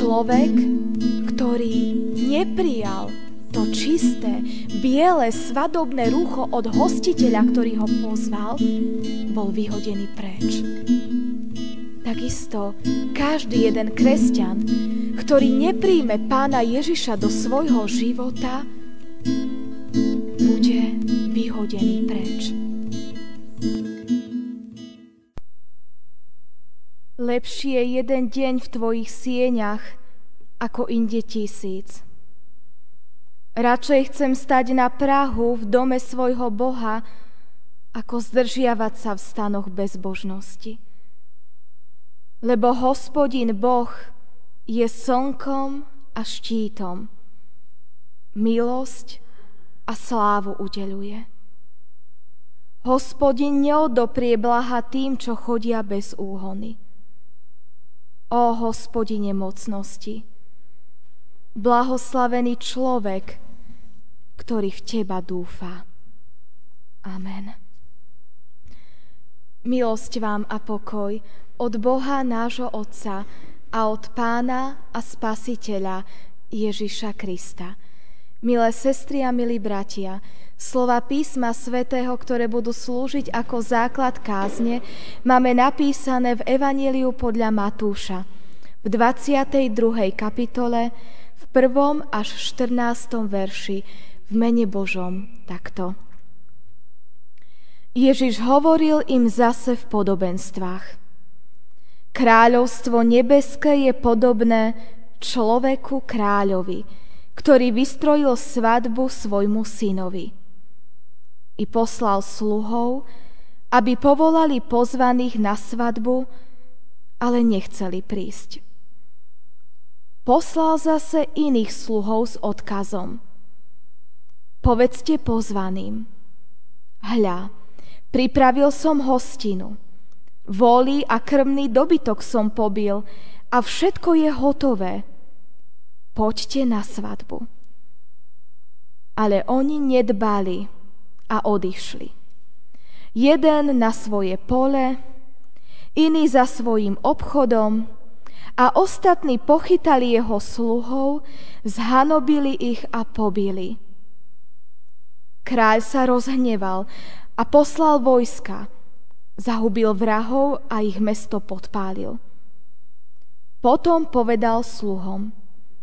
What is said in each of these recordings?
Človek, ktorý neprijal to čisté, biele, svadobné rúcho od hostiteľa, ktorý ho pozval, bol vyhodený preč. Takisto každý jeden kresťan, ktorý nepríjme Pána Ježiša do svojho života, bude vyhodený preč. Lepšie je jeden deň v tvojich sieňach, ako inde 1000. Radšej chcem stať na prahu v dome svojho Boha, ako zdržiavať sa v stanoch bezbožnosti. Lebo Hospodin Boh je slnkom a štítom. Milosť a slávu udeľuje. Hospodin neodoprie blaha tým, čo chodia bez úhony. Ó Hospodine mocnosti, blahoslavený človek, ktorý v teba dúfa. Amen. Milosť vám a pokoj od Boha nášho Otca a od Pána a Spasiteľa Ježiša Krista. Milé sestry a milí bratia, slova písma svätého, ktoré budú slúžiť ako základ kázne, máme napísané v Evanjeliu podľa Matúša v 22. kapitole v 1. až 14. verši v mene Božom takto. Ježiš hovoril im zase v podobenstvách. Kráľovstvo nebeské je podobné človeku kráľovi, ktorý vystrojil svadbu svojmu synovi. I poslal sluhov, aby povolali pozvaných na svadbu, ale nechceli prísť. Poslal zase iných sluhov s odkazom. Povedzte pozvaným. Hľa, pripravil som hostinu. Volí a krmný dobytok som pobil a všetko je hotové. Poďte na svadbu. Ale oni nedbali a odišli. Jeden na svoje pole, iný za svojím obchodom a ostatní pochytali jeho sluhov, zhanobili ich a pobili. Kráľ sa rozhneval a poslal vojska, zahubil vrahov a ich mesto podpálil. Potom povedal sluhom: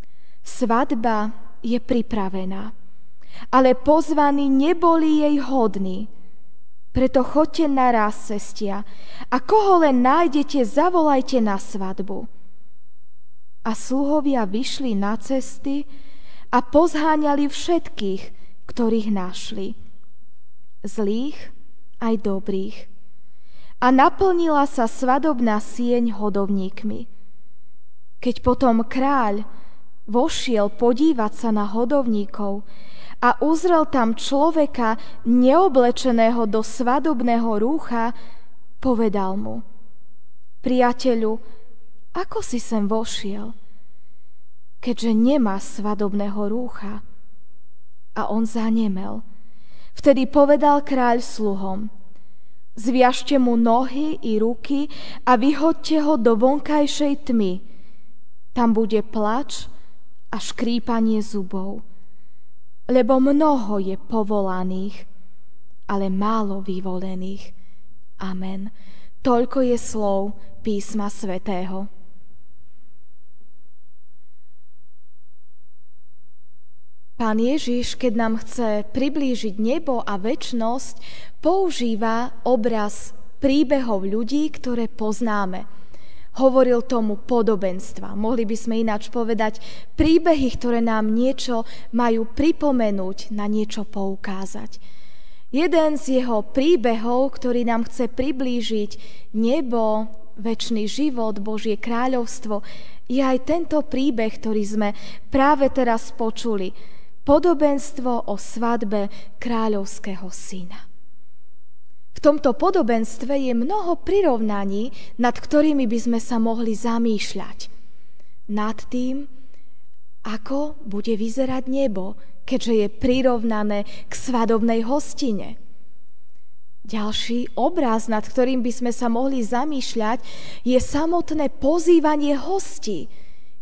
svadba je pripravená, ale pozvaní neboli jej hodní. Preto choďte naraz, cestia, a koho len nájdete, zavolajte na svadbu. A sluhovia vyšli na cesty a pozháňali všetkých, ktorých našli. Zlých aj dobrých. A naplnila sa svadobná sieň hodovníkmi. Keď potom kráľ vošiel podívať sa na hodovníkov a uzrel tam človeka neoblečeného do svadobného rúcha, povedal mu: priateľu, ako si sem vošiel, keďže nemá svadobného rúcha? A on zanemel. Vtedy povedal kráľ sluhom: zviažte mu nohy i ruky a vyhoďte ho do vonkajšej tmy. Tam bude plač a škrípanie zubov. Lebo mnoho je povolaných, ale málo vyvolených. Amen. Toľko je slov písma svätého. Pán Ježiš, keď nám chce priblížiť nebo a večnosť, používa obraz príbehov ľudí, ktoré poznáme. Hovoril tomu podobenstva. Mohli by sme ináč povedať príbehy, ktoré nám niečo majú pripomenúť, na niečo poukázať. Jeden z jeho príbehov, ktorý nám chce priblížiť nebo, večný život, Božie kráľovstvo, je aj tento príbeh, ktorý sme práve teraz počuli. Podobenstvo o svadbe kráľovského syna. V tomto podobenstve je mnoho prirovnaní, nad ktorými by sme sa mohli zamýšľať. Nad tým, ako bude vyzerať nebo, keďže je prirovnané k svadobnej hostine. Ďalší obraz, nad ktorým by sme sa mohli zamýšľať, je samotné pozývanie hostí,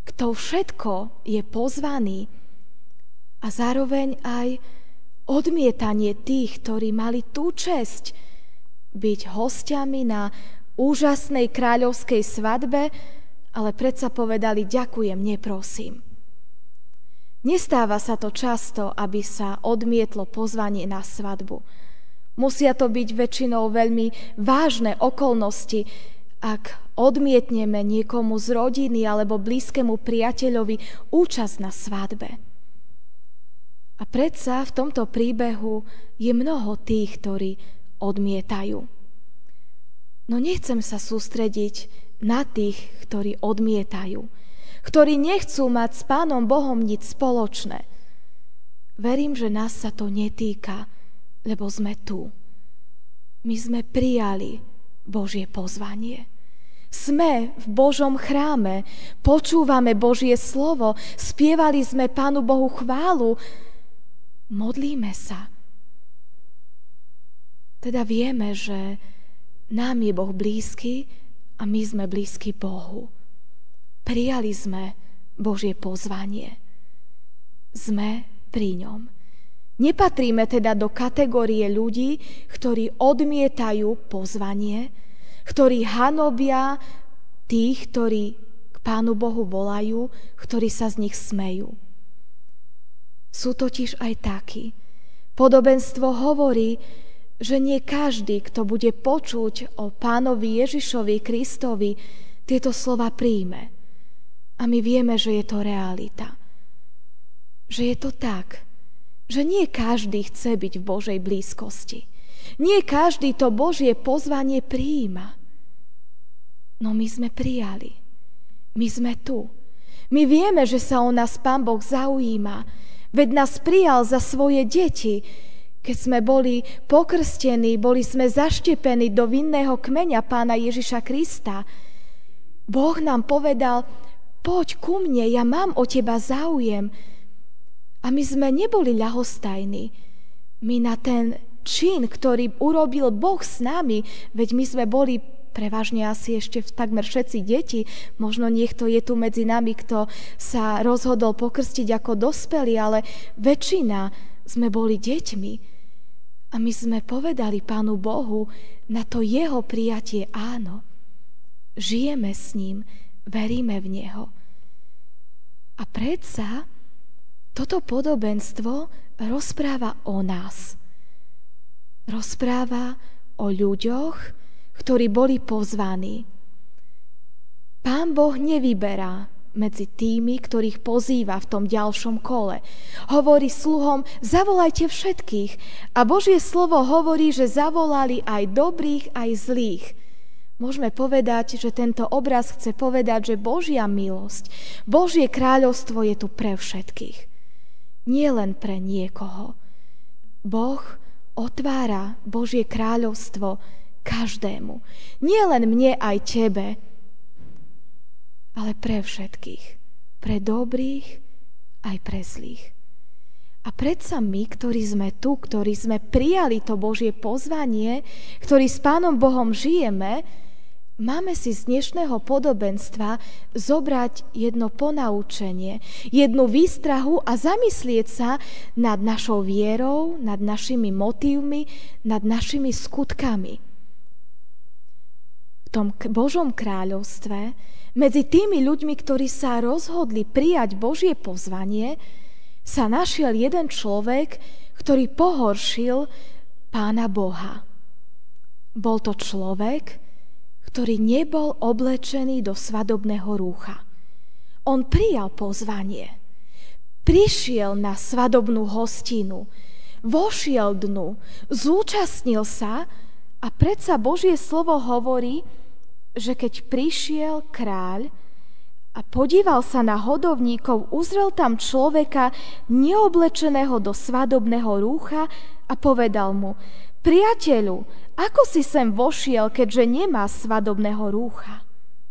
kto všetko je pozvaný, a zároveň aj odmietanie tých, ktorí mali tú česť byť hostiami na úžasnej kráľovskej svadbe, ale predsa povedali: ďakujem, neprosím. Nestáva sa to často, aby sa odmietlo pozvanie na svadbu. Musia to byť väčšinou veľmi vážne okolnosti, ak odmietneme niekomu z rodiny alebo blízkemu priateľovi účasť na svadbe. A predsa v tomto príbehu je mnoho tých, ktorí odmietajú. No nechcem sa sústrediť na tých, ktorí odmietajú, ktorí nechcú mať s Pánom Bohom nič spoločné. Verím, že nás sa to netýka, lebo sme tu. My sme prijali Božie pozvanie. Sme v Božom chráme, počúvame Božie slovo, spievali sme Pánu Bohu chválu, modlíme sa. Teda vieme, že nám je Boh blízky a my sme blízky Bohu. Prijali sme Božie pozvanie. Sme pri ňom. Nepatríme teda do kategórie ľudí, ktorí odmietajú pozvanie, ktorí hanobia tých, ktorí k Pánu Bohu volajú, ktorí sa z nich smejú. Sú totiž aj takí. Podobenstvo hovorí, že nie každý, kto bude počuť o Pánovi Ježišovi Kristovi, tieto slova príjme. A my vieme, že je to realita. Že je to tak, že nie každý chce byť v Božej blízkosti. Nie každý to Božie pozvanie prijíma. No my sme prijali. My sme tu. My vieme, že sa o nás Pán Boh zaujíma. Veď nás prijal za svoje deti. Keď sme boli pokrstení, boli sme zaštepení do vinného kmeňa Pána Ježiša Krista. Boh nám povedal: poď ku mne, ja mám o teba záujem. A my sme neboli ľahostajní. My na ten čin, ktorý urobil Boh s nami, veď my sme boli prevažne asi ešte takmer všetci deti, možno niekto je tu medzi nami, kto sa rozhodol pokrstiť ako dospelý, ale väčšina sme boli deťmi. A my sme povedali Pánu Bohu na to jeho prijatie áno. Žijeme s ním, veríme v neho. A predsa toto podobenstvo rozpráva o nás. Rozpráva o ľuďoch, ktorí boli pozvaní. Pán Boh nevyberá medzi tými, ktorých pozýva v tom ďalšom kole. Hovorí sluhom: zavolajte všetkých. A Božie slovo hovorí, že zavolali aj dobrých, aj zlých. Môžeme povedať, že tento obraz chce povedať, že Božia milosť, Božie kráľovstvo je tu pre všetkých. Nie len pre niekoho. Boh otvára Božie kráľovstvo každému. Nie len mne, aj tebe, ale pre všetkých. Pre dobrých, aj pre zlých. A predsa my, ktorí sme tu, ktorí sme prijali to Božie pozvanie, ktorí s Pánom Bohom žijeme, máme si z dnešného podobenstva zobrať jedno ponaučenie, jednu výstrahu a zamyslieť sa nad našou vierou, nad našimi motívmi, nad našimi skutkami. V tom Božom kráľovstve, medzi tými ľuďmi, ktorí sa rozhodli prijať Božie pozvanie, sa našiel jeden človek, ktorý pohoršil Pána Boha. Bol to človek, ktorý nebol oblečený do svadobného rúcha. On prijal pozvanie. Prišiel na svadobnú hostinu, vošiel dnu, zúčastnil sa a predsa Božie slovo hovorí, že keď prišiel kráľ a podíval sa na hodovníkov, uzrel tam človeka neoblečeného do svadobného rúcha a povedal mu: priateľu, ako si sem vošiel, keďže nemá svadobného rúcha?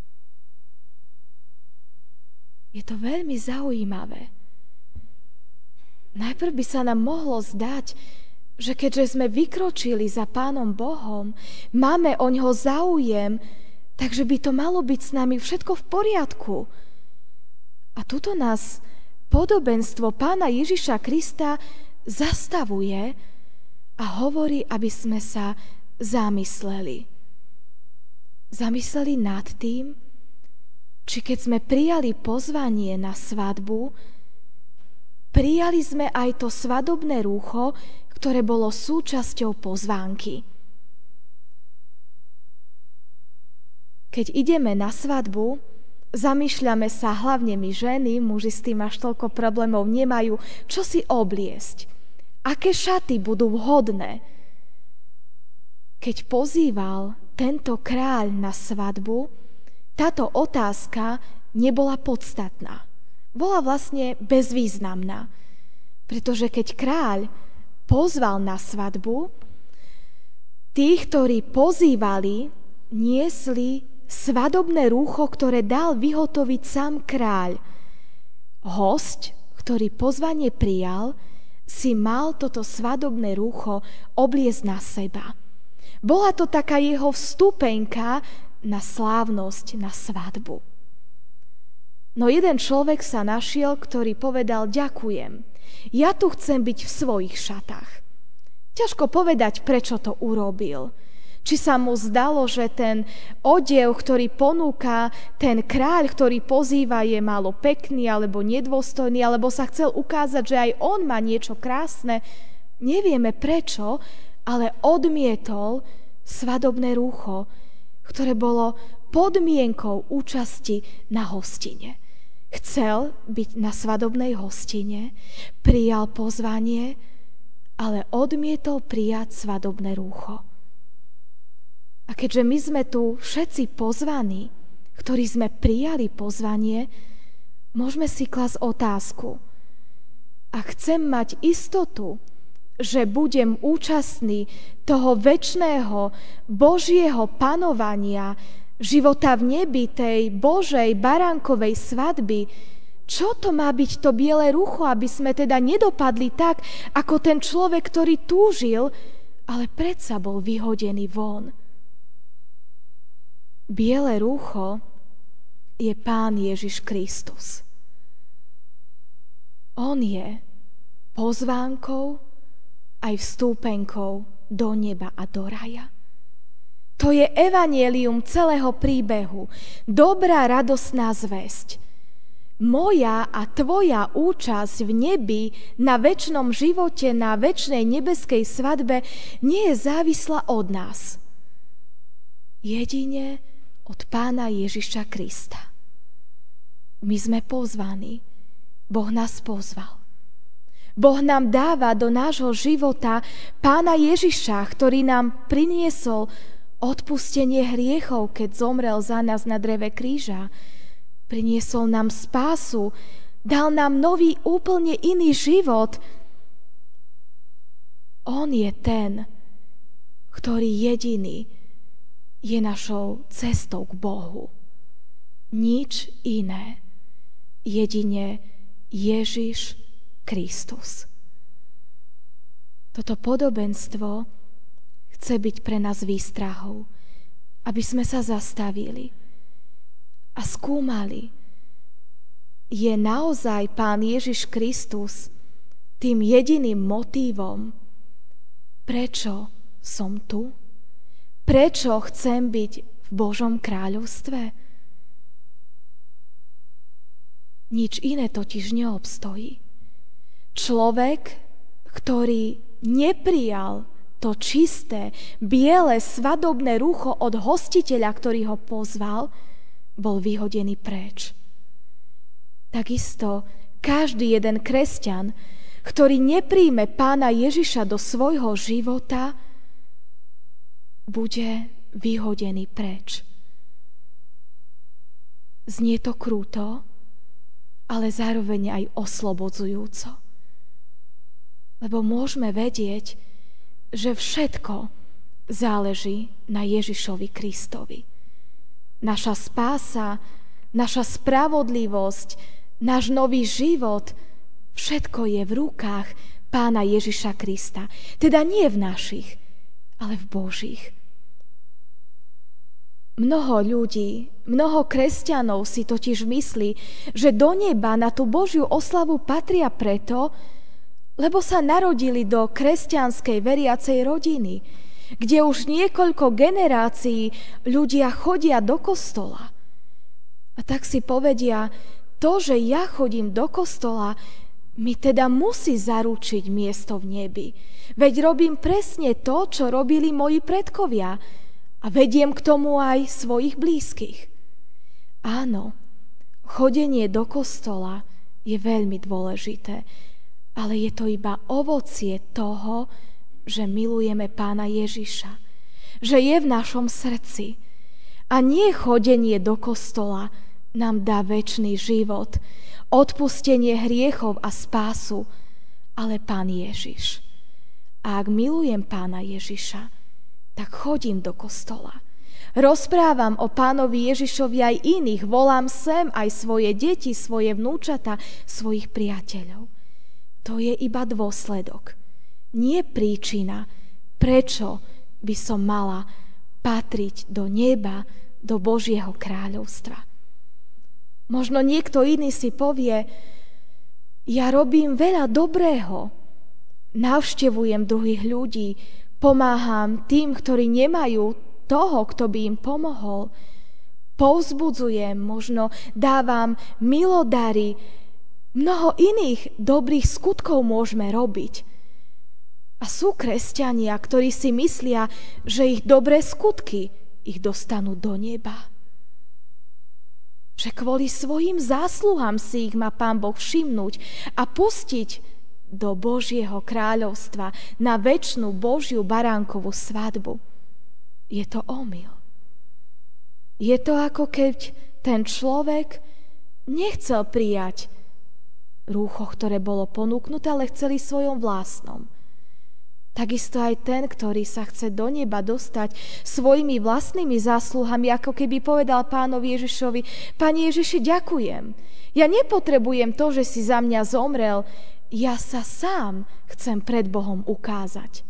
Je to veľmi zaujímavé. Najprv by sa nám mohlo zdať, že keďže sme vykročili za Pánom Bohom, máme oňho záujem, takže by to malo byť s nami všetko v poriadku. A tuto nás podobenstvo Pána Ježiša Krista zastavuje a hovorí, aby sme sa zamysleli. Zamysleli nad tým, či keď sme prijali pozvanie na svadbu, prijali sme aj to svadobné rúcho, ktoré bolo súčasťou pozvánky. Keď ideme na svadbu, zamýšľame sa, hlavne my ženy, muži s tým až toľko problémov nemajú, čo si obliecť, aké šaty budú vhodné. Keď pozýval tento kráľ na svadbu, táto otázka nebola podstatná. Bola vlastne bezvýznamná, pretože keď kráľ pozval na svadbu, tých, ktorí pozývali, niesli svadobné rúcho, ktoré dal vyhotoviť sám kráľ. Hosť, ktorý pozvanie prijal, si mal toto svadobné rúcho obliecť na seba. Bola to taká jeho vstupenka na slávnosť, na svadbu. No jeden človek sa našiel, ktorý povedal: ďakujem, ja tu chcem byť v svojich šatách. Ťažko povedať, prečo to urobil. Či sa mu zdalo, že ten odev, ktorý ponúka ten kráľ, ktorý pozýva, je málo pekný alebo nedôstojný, alebo sa chcel ukázať, že aj on má niečo krásne. Nevieme prečo, ale odmietol svadobné rúcho, ktoré bolo podmienkou účasti na hostine. Chcel byť na svadobnej hostine, prijal pozvanie, ale odmietol prijať svadobné rúcho. A keďže my sme tu všetci pozvaní, ktorí sme prijali pozvanie, môžeme si klasť otázku: a chcem mať istotu, že budem účastný toho večného Božieho panovania, života v nebi, tej Božej baránkovej svadby, čo to má byť to biele rúcho, aby sme teda nedopadli tak, ako ten človek, ktorý túžil, ale predsa bol vyhodený von. Biele rúcho je Pán Ježiš Kristus. On je pozvánkou aj vstúpenkou do neba a do raja. To je evanjelium celého príbehu, dobrá radosná zvesť. Moja a tvoja účasť v nebi, na večnom živote, na večnej nebeskej svadbe nie je závislá od nás. Jedine od Pána Ježiša Krista. My sme pozvaní. Boh nás pozval. Boh nám dáva do nášho života Pána Ježiša, ktorý nám priniesol odpustenie hriechov, keď zomrel za nás na dreve kríža. Priniesol nám spásu, dal nám nový, úplne iný život. On je ten, ktorý jediný je našou cestou k Bohu. Nič iné, jedine Ježiš Kristus. Toto podobenstvo chce byť pre nás výstrahou, aby sme sa zastavili a skúmali, je naozaj Pán Ježiš Kristus tým jediným motívom, prečo som tu? Prečo chcem byť v Božom kráľovstve? Nič iné totiž neobstojí. Človek, ktorý neprijal to čisté, biele, svadobné rúcho od hostiteľa, ktorý ho pozval, bol vyhodený preč. Takisto každý jeden kresťan, ktorý nepríjme Pána Ježiša do svojho života, bude vyhodený preč. Znie to krúto, ale zároveň aj oslobodzujúco. Lebo môžeme vedieť, že všetko záleží na Ježišovi Kristovi. Naša spása, naša spravodlivosť, náš nový život, všetko je v rukách Pána Ježiša Krista. Teda nie v našich, ale v Božích. Mnoho ľudí, mnoho kresťanov si totiž myslí, že do neba na tú Božiu oslavu patria preto, lebo sa narodili do kresťanskej veriacej rodiny, kde už niekoľko generácií ľudia chodia do kostola. A tak si povedia, to, že ja chodím do kostola, mi teda musí zaručiť miesto v nebi. Veď robím presne to, čo robili moji predkovia a vediem k tomu aj svojich blízkych. Áno, chodenie do kostola je veľmi dôležité, ale je to iba ovocie toho, že milujeme Pána Ježiša, že je v našom srdci. A nie chodenie do kostola nám dá večný život, odpustenie hriechov a spásu, ale Pán Ježiš. A ak milujem Pána Ježiša, tak chodím do kostola. Rozprávam o Pánovi Ježišovi aj iných, volám sem aj svoje deti, svoje vnúčata, svojich priateľov. To je iba dôsledok, nie príčina, prečo by som mala patriť do neba, do Božieho kráľovstva. Možno niekto iný si povie, ja robím veľa dobrého, navštevujem druhých ľudí, pomáham tým, ktorí nemajú toho, kto by im pomohol, povzbudzujem, možno dávam milodary, mnoho iných dobrých skutkov môžeme robiť. A sú kresťania, ktorí si myslia, že ich dobré skutky ich dostanú do neba. Že kvôli svojim zásluhám si ich má Pán Boh všimnúť a pustiť do Božieho kráľovstva na večnú Božiu baránkovú svadbu. Je to omyl. Je to ako keď ten človek nechcel prijať rúcho, ktoré bolo ponúknuté, ale chceli svojom vlastnom. Takisto aj ten, ktorý sa chce do neba dostať svojimi vlastnými zásluhami, ako keby povedal Pánovi Ježišovi, Pane Ježiši, ďakujem. Ja nepotrebujem to, že si za mňa zomrel, ja sa sám chcem pred Bohom ukázať.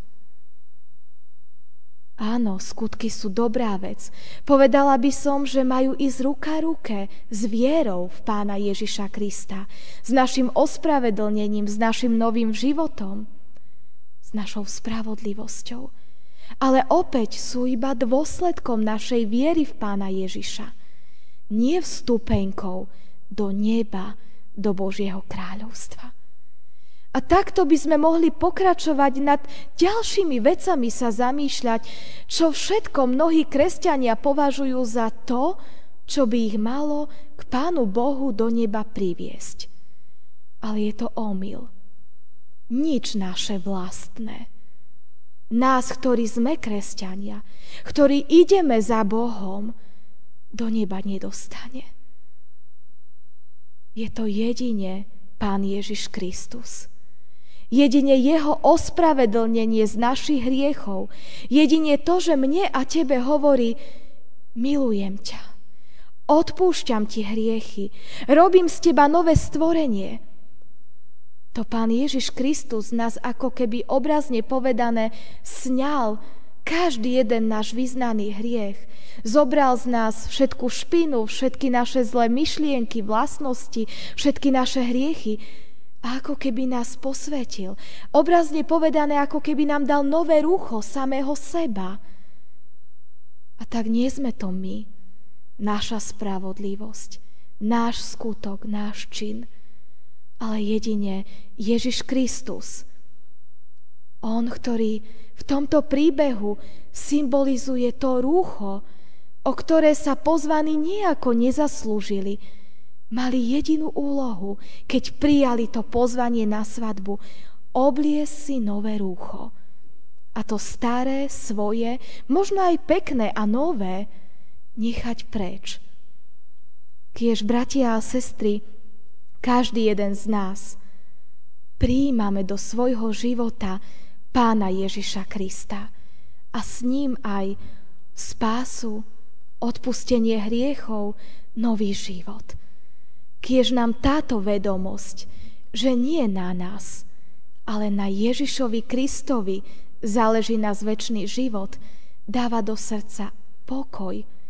Áno, skutky sú dobrá vec. Povedala by som, že majú ísť ruka ruke s vierou v Pána Ježiša Krista, s našim ospravedlnením, s našim novým životom, s našou spravodlivosťou. Ale opäť sú iba dôsledkom našej viery v Pána Ježiša. Nie vstupenkou do neba, do Božieho kráľovstva. A takto by sme mohli pokračovať nad ďalšími vecami sa zamýšľať, čo všetko mnohí kresťania považujú za to, čo by ich malo k Pánu Bohu do neba priviesť. Ale je to omyl. Nič naše vlastné. Nás, ktorí sme kresťania, ktorí ideme za Bohom, do neba nedostane. Je to jedine Pán Ježiš Kristus. Jedine jeho ospravedlnenie z našich hriechov. Jedine to, že mne a tebe hovorí, milujem ťa, odpúšťam ti hriechy, robím z teba nové stvorenie. To Pán Ježiš Kristus nás ako keby obrazne povedané sňal každý jeden náš vyznaný hriech. Zobral z nás všetku špinu, všetky naše zlé myšlienky, vlastnosti, všetky naše hriechy a ako keby nás posvetil. Obrazne povedané, ako keby nám dal nové rucho samého seba. A tak nie sme to my, naša spravodlivosť, náš skutok, náš čin, ale jedine Ježiš Kristus. On, ktorý v tomto príbehu symbolizuje to rúcho, o ktoré sa pozvaní nejako nezaslúžili, mali jedinú úlohu, keď prijali to pozvanie na svadbu, obliecť si nové rúcho. A to staré, svoje, možno aj pekné a nové, nechať preč. Kiež, bratia a sestry, každý jeden z nás prijímame do svojho života Pána Ježiša Krista a s ním aj spásu, odpustenie hriechov, nový život. Kiež nám táto vedomosť, že nie na nás, ale na Ježišovi Kristovi záleží nás večný život, dáva do srdca pokoj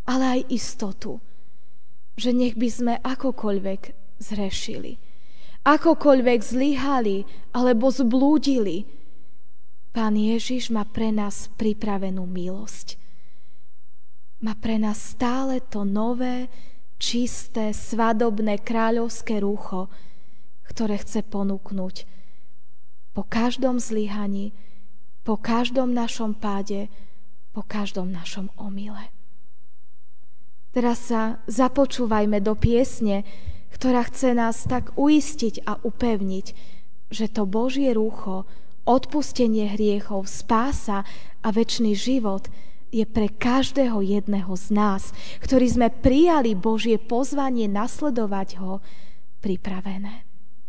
ale aj istotu, že nech by sme akokoľvek zhrešili, akokoľvek zlyhali alebo zblúdili, Pán Ježiš má pre nás pripravenú milosť. Má pre nás stále to nové, čisté, svadobné, kráľovské rúcho, ktoré chce ponúknuť po každom zlyhaní, po každom našom páde, po každom našom omyle. Teraz sa započúvajme do piesne, ktorá chce nás tak uistiť a upevniť, že to Božie rúcho, odpustenie hriechov, spása a večný život je pre každého jedného z nás, ktorí sme prijali Božie pozvanie nasledovať ho, pripravené.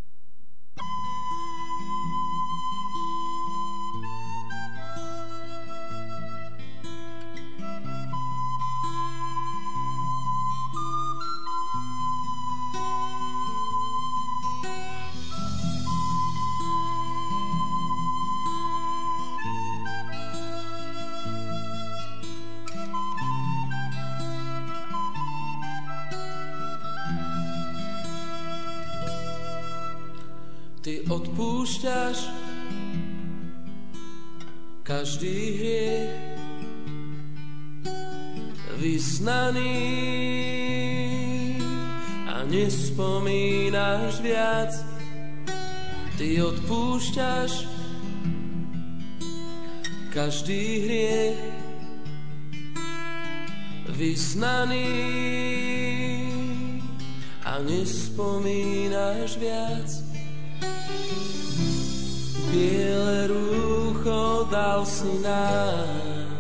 Ty odpúšťaš každý hriech, vyznaný a nespomínaš viac. Ty odpúšťaš každý hriech, vyznaný a nespomínaš viac. Biele rúcho dal si nám,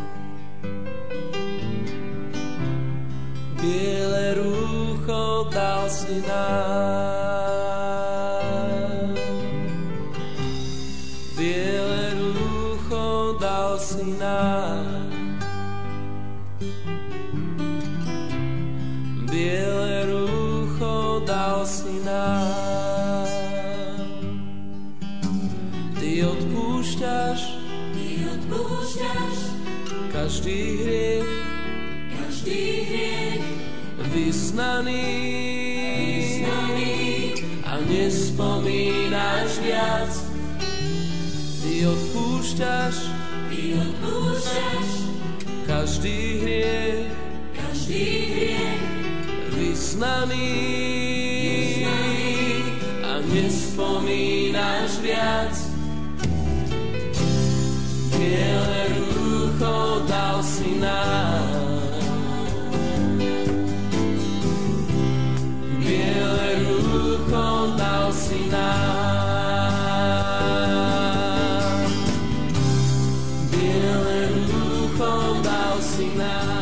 biele rúcho dal si nám, biele rúcho dal si nám, biele rúcho dal si nám. Ty odpúšťaš každý hriech, vyznaný a nespomínaš viac. Ty odpúšťaš každý hriech, vyznaný a nespomínaš viac. Biele rúcho dal si nám, biele rúcho dal si nám, biele rúcho dal si nám.